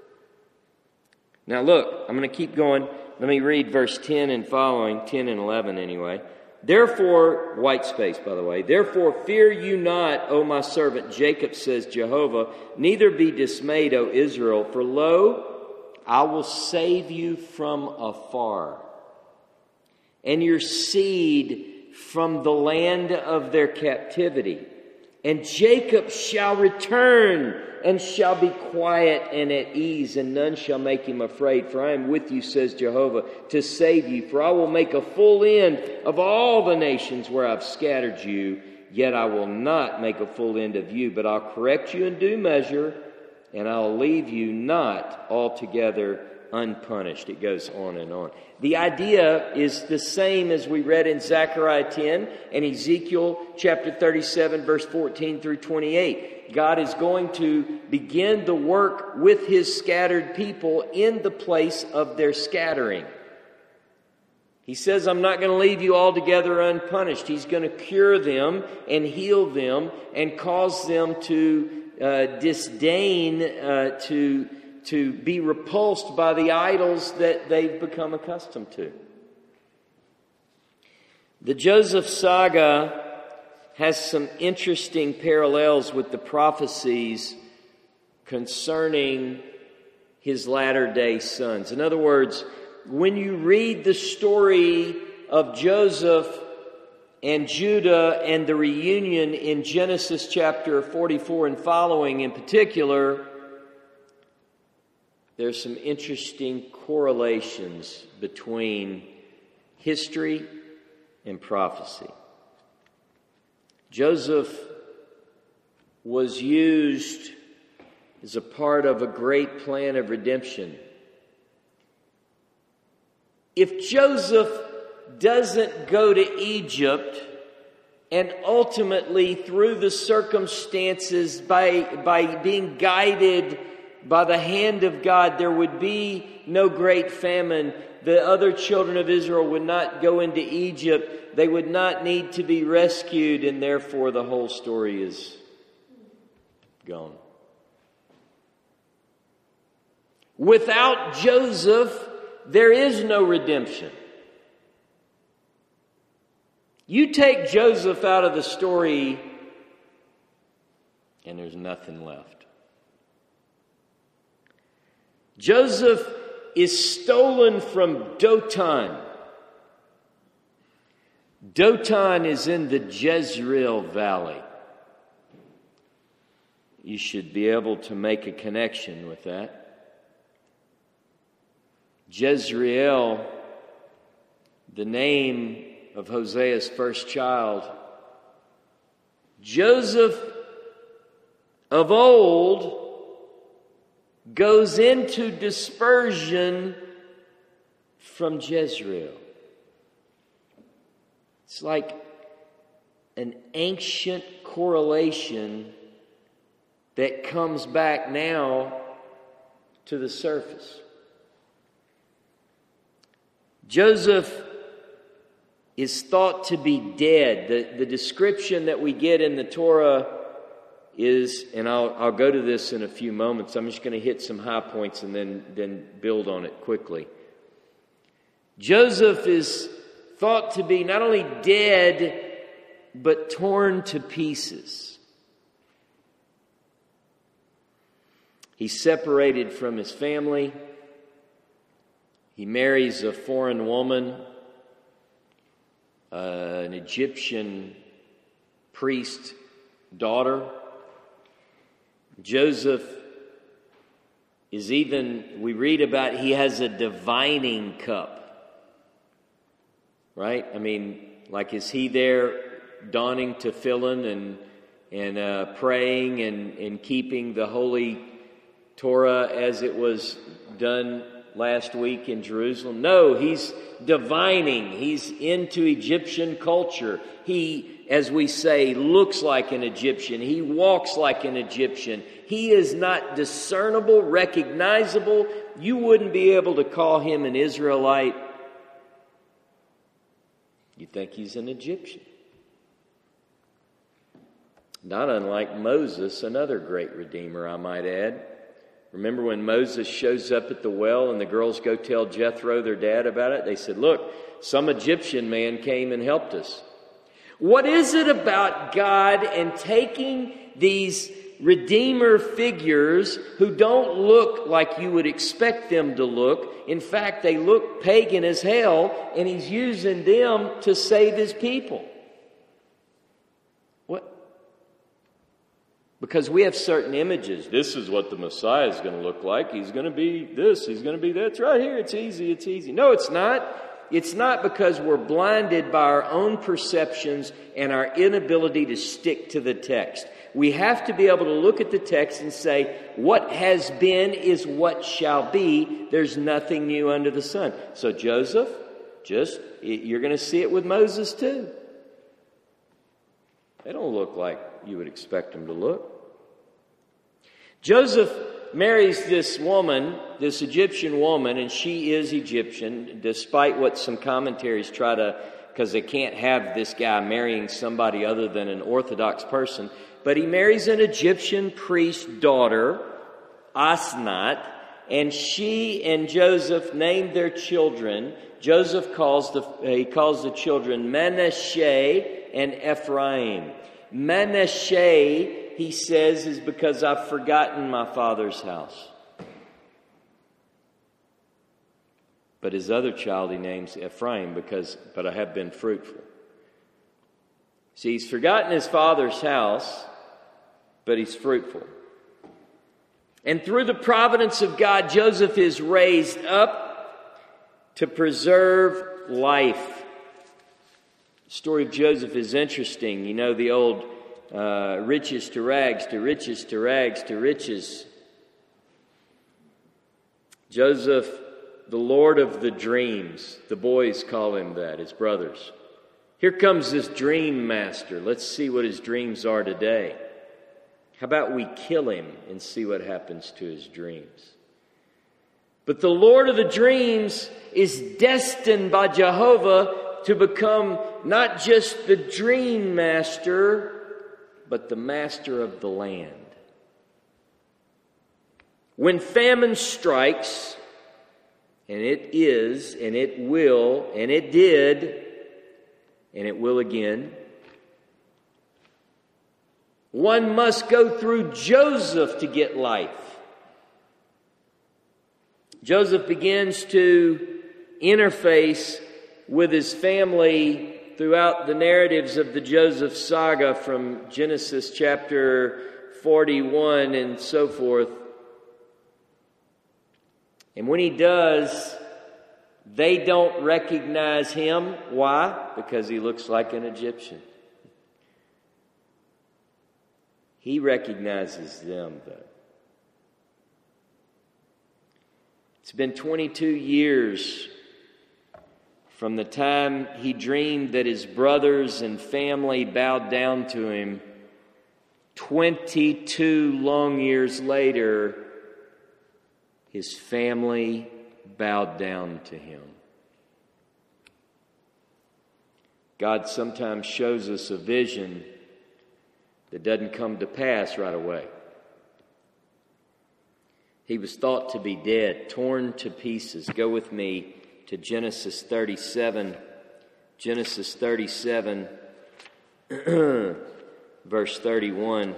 Now look, I'm going to keep going. Let me read verse ten and following, ten and eleven anyway. Therefore, white space, by the way, therefore fear you not, O my servant Jacob, says Jehovah, neither be dismayed, O Israel, for lo, I will save you from afar, and your seed from the land of their captivity. And Jacob shall return and shall be quiet and at ease, and none shall make him afraid. For I am with you, says Jehovah, to save you. For I will make a full end of all the nations where I've scattered you. Yet I will not make a full end of you, but I'll correct you in due measure, and I'll leave you not altogether unpunished. It goes on and on. The idea is the same as we read in Zechariah ten and Ezekiel chapter thirty-seven, verse fourteen through twenty-eight. God is going to begin the work with his scattered people in the place of their scattering. He says, I'm not going to leave you altogether unpunished. He's going to cure them and heal them and cause them to uh, disdain, uh, to to be repulsed by the idols that they've become accustomed to. The Joseph saga has some interesting parallels with the prophecies concerning his latter-day sons. In other words, when you read the story of Joseph and Judah and the reunion in Genesis chapter forty-four and following in particular, there's some interesting correlations between history and prophecy. Joseph was used as a part of a great plan of redemption. If Joseph doesn't go to Egypt and ultimately through the circumstances by, by being guided by the hand of God, there would be no great famine. The other children of Israel would not go into Egypt. They would not need to be rescued, and therefore the whole story is gone. Without Joseph, there is no redemption. You take Joseph out of the story, and there's nothing left. Joseph is stolen from Dothan. Dothan is in the Jezreel Valley. You should be able to make a connection with that. Jezreel, the name of Hosea's first child. Joseph of old goes into dispersion from Jezreel. It's like an ancient correlation that comes back now to the surface. Joseph is thought to be dead. The, the description that we get in the Torah is, and I'll, I'll go to this in a few moments. I'm just going to hit some high points and then, then build on it quickly. Joseph is thought to be not only dead, but torn to pieces. He's separated from his family. He marries a foreign woman, uh, an Egyptian priest daughter. Joseph is even, we read about, he has a divining cup. right? I mean, like, is he there donning tefillin and and uh, praying and, and keeping the holy Torah as it was done last week in Jerusalem? No, he's divining. He's into Egyptian culture. He, as we say, looks like an Egyptian. He walks like an Egyptian. He is not discernible, recognizable. You wouldn't be able to call him an Israelite. You think he's an Egyptian. Not unlike Moses, another great redeemer, I might add. Remember when Moses shows up at the well and the girls go tell Jethro, their dad, about it? They said, look, some Egyptian man came and helped us. What is it about God and taking these redeemer figures who don't look like you would expect them to look? In fact, they look pagan as hell, and he's using them to save his people. What? Because we have certain images. This is what the Messiah is going to look like. He's going to be this. He's going to be that. It's right here. It's easy. It's easy. No, it's not. It's not, because we're blinded by our own perceptions and our inability to stick to the text. We have to be able to look at the text and say, what has been is what shall be. There's nothing new under the sun. So Joseph, just, you're going to see it with Moses too. They don't look like you would expect them to look. Joseph marries this woman, this Egyptian woman, and she is Egyptian, despite what some commentaries try to, because they can't have this guy marrying somebody other than an Orthodox person. But he marries an Egyptian priest's daughter, Asnat, and she and Joseph named their children. Joseph calls the he calls the children Manasseh and Ephraim. Manasseh, he says, is because I've forgotten my father's house. But his other child he names Ephraim because, but I have been fruitful. See, he's forgotten his father's house, but he's fruitful. And through the providence of God, Joseph is raised up to preserve life. The story of Joseph is interesting. You know the old uh, riches to rags, to riches, to rags, to riches. Joseph, the Lord of the dreams. The boys call him that, his brothers. Here comes this dream master. Let's see what his dreams are today. How about we kill him and see what happens to his dreams? But the Lord of the dreams is destined by Jehovah to become not just the dream master, but the master of the land. When famine strikes, and it is, and it will, and it did, and it will again, one must go through Joseph to get life. Joseph begins to interface with his family throughout the narratives of the Joseph saga from Genesis chapter forty-one and so forth. And when he does, they don't recognize him. Why? Because he looks like an Egyptian. He recognizes them, though. It's been twenty-two years from the time he dreamed that his brothers and family bowed down to him. twenty-two long years later, his family bowed down to him. God sometimes shows us a vision that doesn't come to pass right away. He was thought to be dead, torn to pieces. Go with me to Genesis thirty-seven. Genesis thirty-seven, verse thirty-one.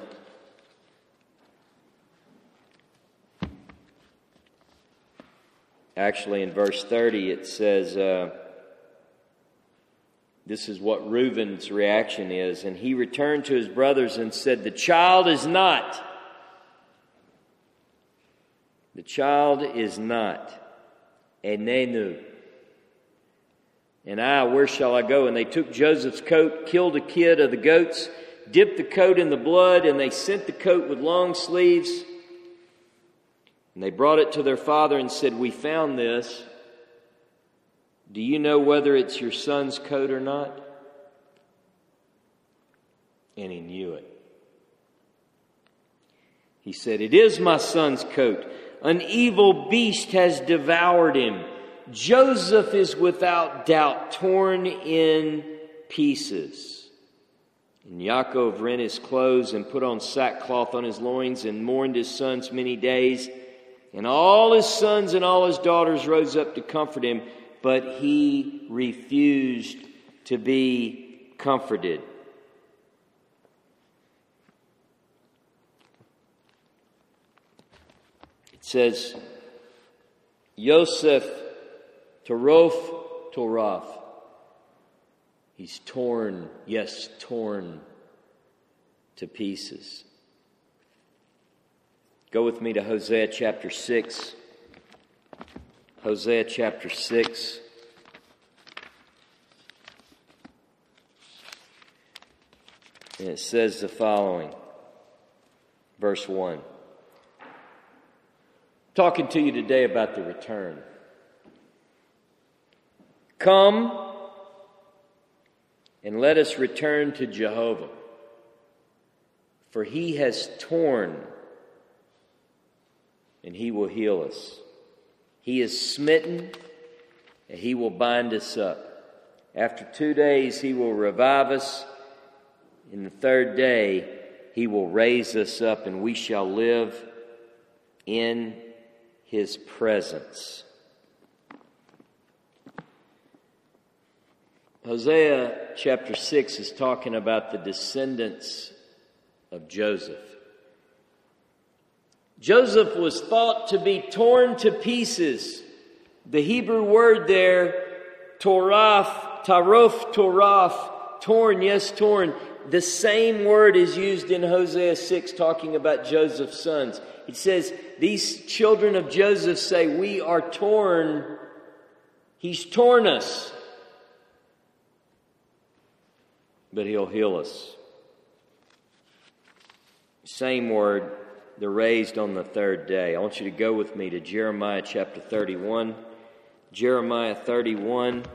Actually, in verse thirty, it says, uh, this is what Reuben's reaction is. And he returned to his brothers and said, the child is not. The child is not. Enenu. And I, where shall I go? And they took Joseph's coat, killed a kid of the goats, dipped the coat in the blood, and they sent the coat with long sleeves. And they brought it to their father and said, we found this. Do you know whether it's your son's coat or not? And he knew it. He said, it is my son's coat. An evil beast has devoured him. Joseph is without doubt torn in pieces. And Yaakov rent his clothes and put on sackcloth on his loins and mourned his sons many days. And all his sons and all his daughters rose up to comfort him, but he refused to be comforted. It says, Yosef Tarof Toraf. He's torn, yes, torn to pieces. Go with me to Hosea chapter six. Hosea chapter six. And it says the following. Verse one. Talking to you today about the return. Come and let us return to Jehovah, for he has torn and he will heal us. He is smitten and he will bind us up. After two days he will revive us. In the third day he will raise us up and we shall live in his presence. Hosea chapter six is talking about the descendants of Joseph. Joseph was thought to be torn to pieces. The Hebrew word there, toraf, tarof, toraf, torn, yes, torn. The same word is used in Hosea six talking about Joseph's sons. It says, these children of Joseph say, we are torn. He's torn us. But he'll heal us. Same word, they're raised on the third day. I want you to go with me to Jeremiah chapter thirty-one. Jeremiah thirty-one.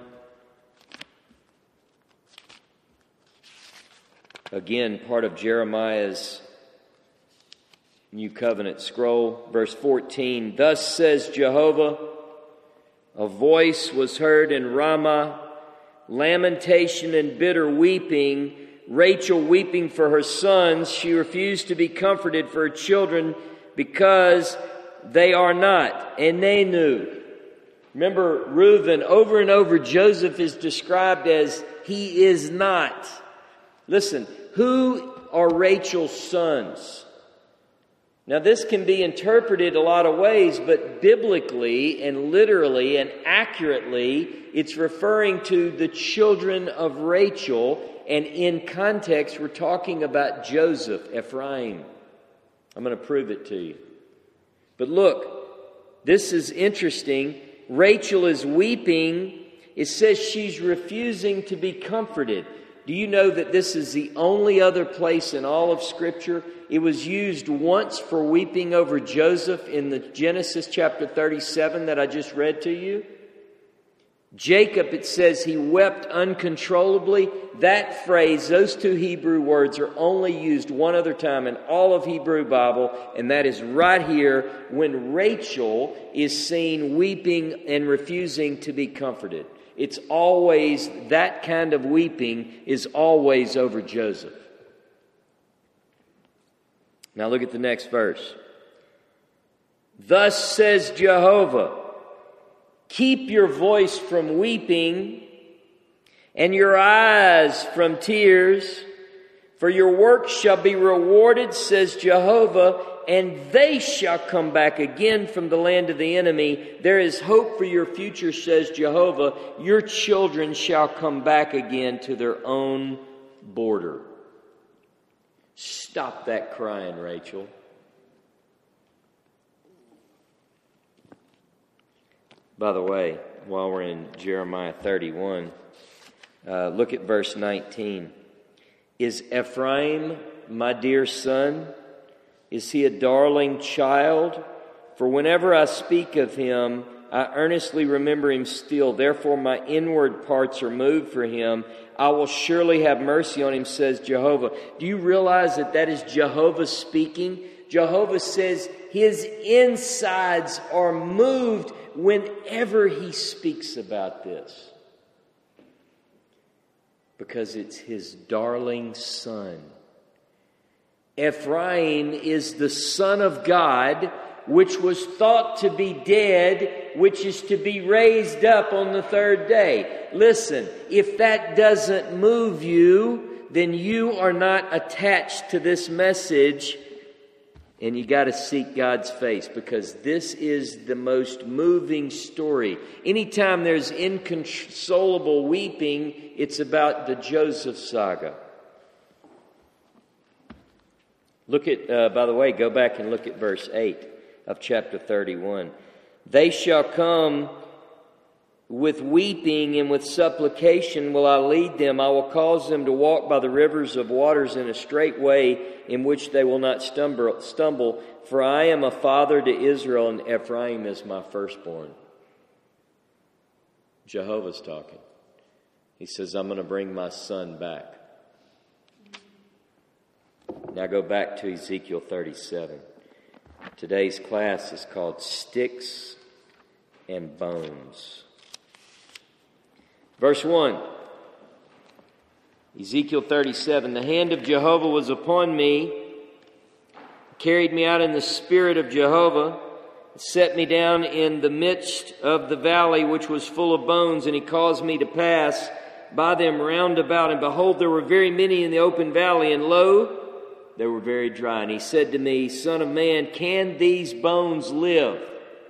Again, part of Jeremiah's New Covenant scroll. Verse fourteen. Thus says Jehovah, a voice was heard in Ramah, lamentation and bitter weeping, Rachel weeping for her sons. She refused to be comforted for her children because they are not. Enenu. Remember Reuben, over and over Joseph is described as he is not. Listen, who are Rachel's sons? Now this can be interpreted a lot of ways, but biblically and literally and accurately, it's referring to the children of Rachel, and in context we're talking about Joseph, Ephraim. I'm going to prove it to you. But look, this is interesting. Rachel is weeping. It says she's refusing to be comforted. Do you know that this is the only other place in all of Scripture? It was used once for weeping over Joseph in the Genesis chapter thirty-seven that I just read to you. Jacob, it says he wept uncontrollably. That phrase, those two Hebrew words are only used one other time in all of Hebrew Bible, and that is right here when Rachel is seen weeping and refusing to be comforted. It's always, that kind of weeping is always over Joseph. Now look at the next verse. Thus says Jehovah, keep your voice from weeping and your eyes from tears, for your work shall be rewarded, says Jehovah, and they shall come back again from the land of the enemy. There is hope for your future, says Jehovah. Your children shall come back again to their own border. Stop that crying, Rachel. By the way, while we're in Jeremiah thirty-one, uh, look at verse nineteen. Is Ephraim my dear son? Is he a darling child? For whenever I speak of him, I earnestly remember him still. Therefore my inward parts are moved for him. I will surely have mercy on him, says Jehovah. Do you realize that that is Jehovah speaking? Jehovah says his insides are moved whenever he speaks about this, because it's his darling son. Ephraim is the son of God, which was thought to be dead, which is to be raised up on the third day. Listen, if that doesn't move you, then you are not attached to this message, and you got to seek God's face, because this is the most moving story. Anytime there's inconsolable weeping, it's about the Joseph saga. Look at, uh, by the way, go back and look at verse eight of chapter thirty-one. They shall come with weeping, and with supplication will I lead them. I will cause them to walk by the rivers of waters in a straight way, in which they will not stumble. stumble. For I am a father to Israel, and Ephraim is my firstborn. Jehovah's talking. He says, I'm going to bring my son back. Now go back to Ezekiel thirty-seven. Today's class is called Sticks and Bones. Verse one, Ezekiel thirty-seven. The hand of Jehovah was upon me, carried me out in the spirit of Jehovah, set me down in the midst of the valley which was full of bones, and he caused me to pass by them round about. And behold, there were very many in the open valley, and lo, they were very dry. And he said to me, Son of man, can these bones live?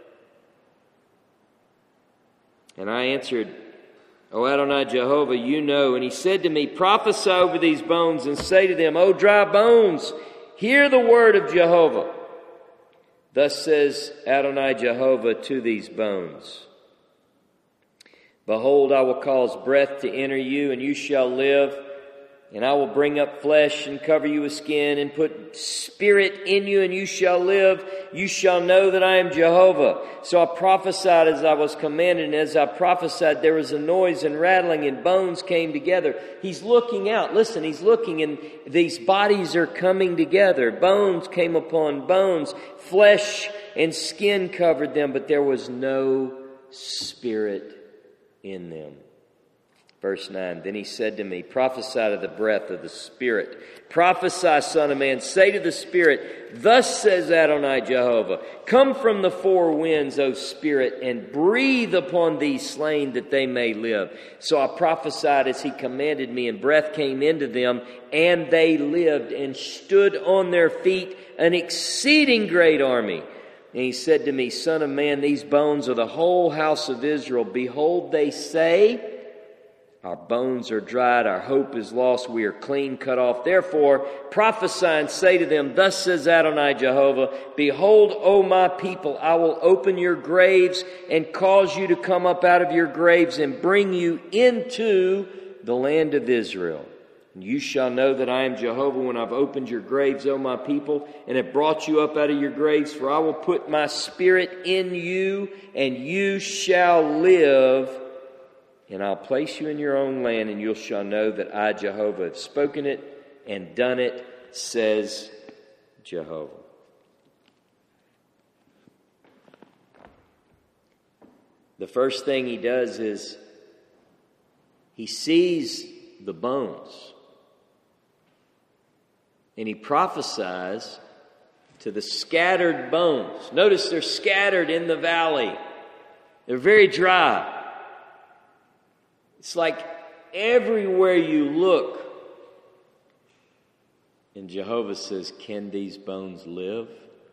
And I answered, O Adonai Jehovah, you know. And he said to me, prophesy over these bones and say to them, O dry bones, hear the word of Jehovah. Thus says Adonai Jehovah to these bones, behold, I will cause breath to enter you, and you shall live. And I will bring up flesh and cover you with skin and put spirit in you, and you shall live. You shall know that I am Jehovah. So I prophesied as I was commanded, and as I prophesied, there was a noise and rattling, and bones came together. He's looking out. Listen, he's looking, and these bodies are coming together. Bones came upon bones. Flesh and skin covered them, but there was no spirit in them. Verse nine, then he said to me, prophesy to the breath of the Spirit. Prophesy, Son of man, say to the Spirit, thus says Adonai Jehovah, come from the four winds, O Spirit, and breathe upon these slain that they may live. So I prophesied as he commanded me, and breath came into them, and they lived and stood on their feet, an exceeding great army. And he said to me, Son of man, these bones are the whole house of Israel. Behold, they say, our bones are dried, our hope is lost, we are clean cut off. Therefore, prophesy and say to them, thus says Adonai Jehovah, behold, O my people, I will open your graves and cause you to come up out of your graves and bring you into the land of Israel. And you shall know that I am Jehovah when I've opened your graves, O my people, and have brought you up out of your graves. For I will put my spirit in you, and you shall live. And I'll place you in your own land, and you shall know that I, Jehovah, have spoken it and done it, says Jehovah. The first thing he does is he sees the bones, and he prophesies to the scattered bones. Notice they're scattered in the valley. They're very dry. It's like everywhere you look. And Jehovah says, can these bones live?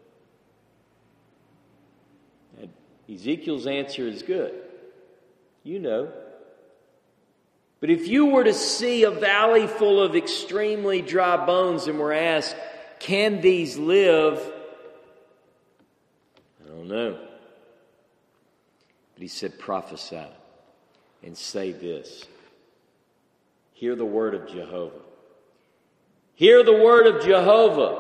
And Ezekiel's answer is good. You know. But if you were to see a valley full of extremely dry bones and were asked, can these live? I don't know. But he said, prophesy and say this. Hear the word of Jehovah. Hear the word of Jehovah.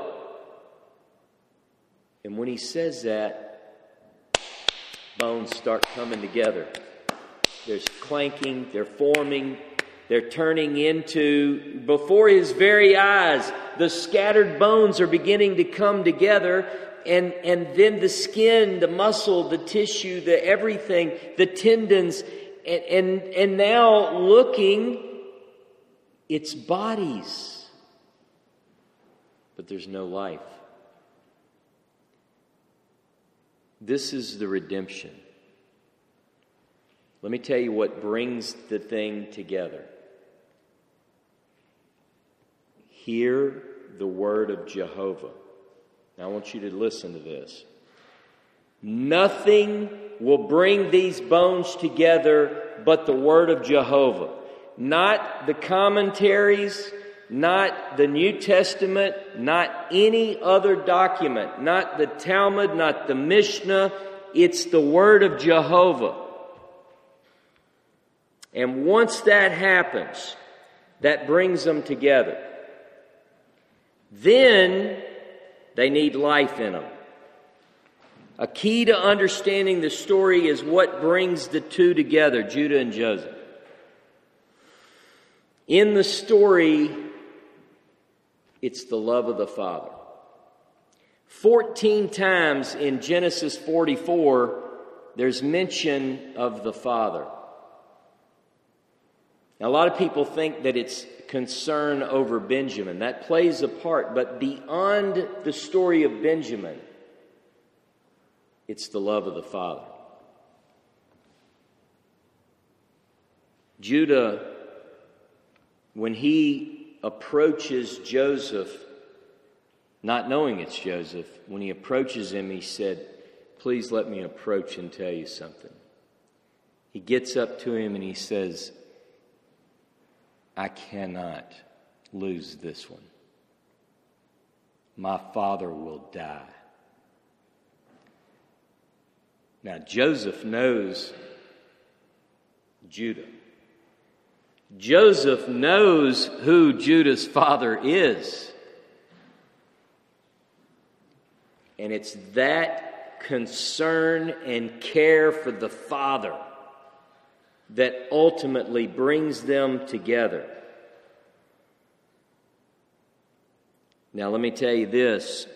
And when he says that, bones start coming together. There's clanking, they're forming, they're turning into, before his very eyes, the scattered bones are beginning to come together. And, and then the skin, the muscle, the tissue, the everything, the tendons, and, and, and now looking, it's bodies. But there's no life. This is the redemption. Let me tell you what brings the thing together. Hear the word of Jehovah. Now I want you to listen to this. Nothing will bring these bones together but the word of Jehovah. Not the commentaries, not the New Testament, not any other document, not the Talmud, not the Mishnah. It's the word of Jehovah. And once that happens, that brings them together. Then they need life in them. A key to understanding the story is what brings the two together, Judah and Joseph. In the story, it's the love of the Father. Fourteen times in Genesis forty-four, there's mention of the Father. Now, a lot of people think that it's concern over Benjamin. That plays a part, but beyond the story of Benjamin, it's the love of the Father. Judah, when he approaches Joseph, not knowing it's Joseph, when he approaches him, he said, please let me approach and tell you something. He gets up to him and he says, I cannot lose this one. My father will die. Now, Joseph knows Judah. Joseph knows who Judah's father is. And it's that concern and care for the father that ultimately brings them together. Now, let me tell you this.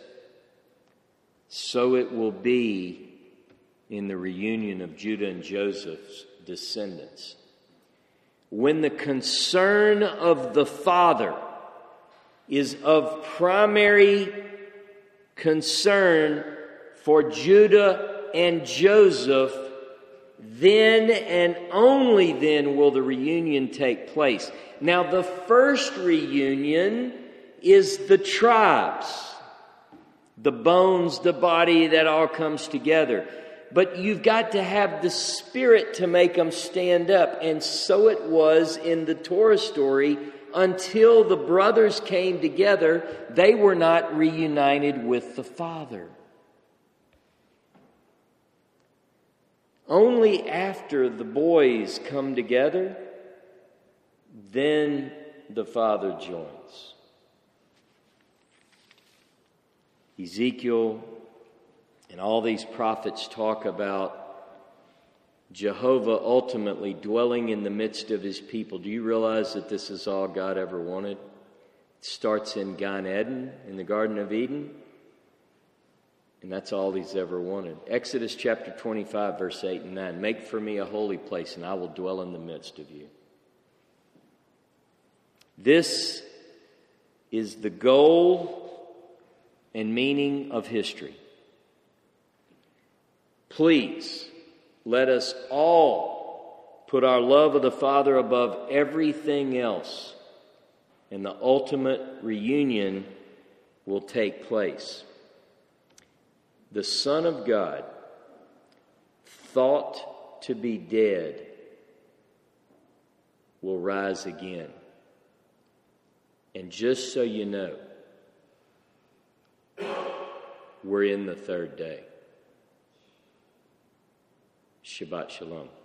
So it will be in the reunion of Judah and Joseph's descendants. When the concern of the father is of primary concern for Judah and Joseph, then and only then will the reunion take place. Now, the first reunion is the tribes, the bones, the body, that all comes together. But you've got to have the Spirit to make them stand up. And so it was in the Torah story. Until the brothers came together, they were not reunited with the Father. Only after the boys come together, then the Father joins. Ezekiel and all these prophets talk about Jehovah ultimately dwelling in the midst of his people. Do you realize that this is all God ever wanted? It starts in Gan Eden, in the Garden of Eden. And that's all he's ever wanted. Exodus chapter twenty-five, verse eight and nine. Make for me a holy place, and I will dwell in the midst of you. This is the goal and meaning of history. Please, let us all put our love of the Father above everything else, and the ultimate reunion will take place. The Son of God, thought to be dead, will rise again. And just so you know, we're in the third day. Shabbat Shalom.